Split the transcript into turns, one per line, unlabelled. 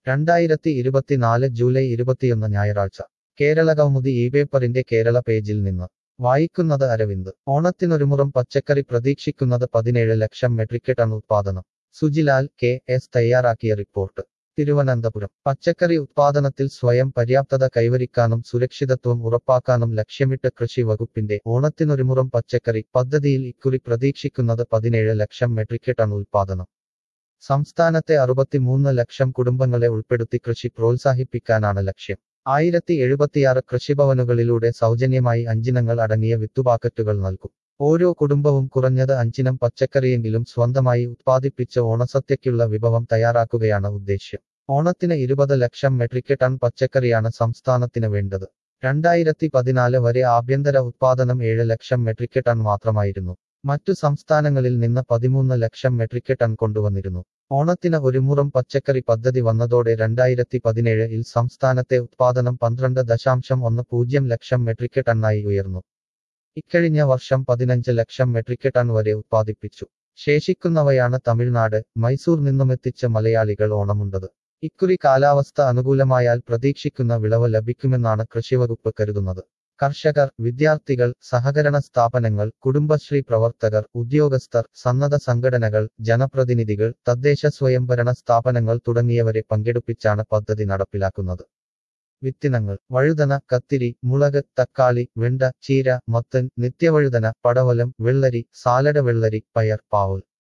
2024 July 21 ഞായറാഴ്ച കേരള കൗമുദി ഈ പേപ്പറിന്റെ കേരള പേജിൽ നിന്ന് വായിക്കുന്നത് അരവിന്ദ് ഓണത്തിനൊരുമുറം പച്ചക്കറി പ്രതീക്ഷിക്കുന്നത് 17 ലക്ഷം മെട്രിക് ടൺ ഉത്പാദനം സുജിലാൽ കെ എസ് തയ്യാറാക്കിയ റിപ്പോർട്ട് തിരുവനന്തപുരം പച്ചക്കറി ഉത്പാദനത്തിൽ സ്വയം പര്യാപ്തത കൈവരിക്കാനും സുരക്ഷിതത്വം ഉറപ്പാക്കാനും ലക്ഷ്യമിട്ട് കൃഷി വകുപ്പിന്റെ ഓണത്തിനൊരുമുറം പച്ചക്കറി പദ്ധതിയിൽ ഇക്കുറി പ്രതീക്ഷിക്കുന്നത് 17 ലക്ഷം മെട്രിക് ടൺ ഉത്പാദനം സംസ്ഥാനത്തെ 63 ലക്ഷം കുടുംബങ്ങളെ ഉൾപ്പെടുത്തി കൃഷി പ്രോത്സാഹിപ്പിക്കാനാണ് ലക്ഷ്യം 1076 കൃഷിഭവനുകളിലൂടെ സൗജന്യമായി 5 ഇനങ്ങൾ അടങ്ങിയ വിത്തുപാക്കറ്റുകൾ നൽകും ഓരോ കുടുംബവും കുറഞ്ഞത് 5 ഇനം പച്ചക്കറിയെങ്കിലും സ്വന്തമായി ഉത്പാദിപ്പിച്ച് ഓണസദ്യയ്ക്കുള്ള വിഭവം തയ്യാറാക്കുകയാണ് ഉദ്ദേശ്യം ഓണത്തിന് 20 ലക്ഷം മെട്രിക് ടൺ പച്ചക്കറിയാണ് സംസ്ഥാനത്തിന് വേണ്ടത് 2014 വരെ ആഭ്യന്തര ഉത്പാദനം 7 ലക്ഷം മെട്രിക് ടൺ മാത്രമായിരുന്നു മറ്റു സംസ്ഥാനങ്ങളിൽ നിന്ന് 13 ലക്ഷം മെട്രിക് ടൺ കൊണ്ടുവന്നിരുന്നു ഓണത്തിന് ഒരു മുറം പച്ചക്കറി പദ്ധതി വന്നതോടെ 2017-ൽ സംസ്ഥാനത്തെ ഉത്പാദനം 12.10 ലക്ഷം മെട്രിക് ടണ്ണായി ഉയർന്നു ഇക്കഴിഞ്ഞ വർഷം 15 ലക്ഷം മെട്രിക് ടൺ വരെ ഉത്പാദിപ്പിച്ചു ശേഷിക്കുന്നവയാണ് തമിഴ്നാട് മൈസൂർ നിന്നുമെത്തിച്ച മലയാളികൾ ഓണമുണ്ടത് ഇക്കുറി കാലാവസ്ഥ അനുകൂലമായാൽ പ്രതീക്ഷിക്കുന്ന വിളവ് ലഭിക്കുമെന്നാണ് കൃഷിവകുപ്പ് കരുതുന്നത് കർഷകർ വിദ്യാർത്ഥികൾ സഹകരണ സ്ഥാപനങ്ങൾ കുടുംബശ്രീ പ്രവർത്തകർ ഉദ്യോഗസ്ഥർ സന്നദ്ധ സംഘടനകൾ ജനപ്രതിനിധികൾ തദ്ദേശ സ്വയംഭരണ സ്ഥാപനങ്ങൾ തുടങ്ങിയവരെ പങ്കെടുപ്പിച്ചാണ് പദ്ധതി നടപ്പിലാക്കുന്നത് വിത്തിനങ്ങൾ വഴുതന കത്തിരി മുളക് തക്കാളി വെണ്ട ചീര മത്തൻ നിത്യവഴുതന പടവലം വെള്ളരി സാലഡ് വെള്ളരി പയർ പാവൽ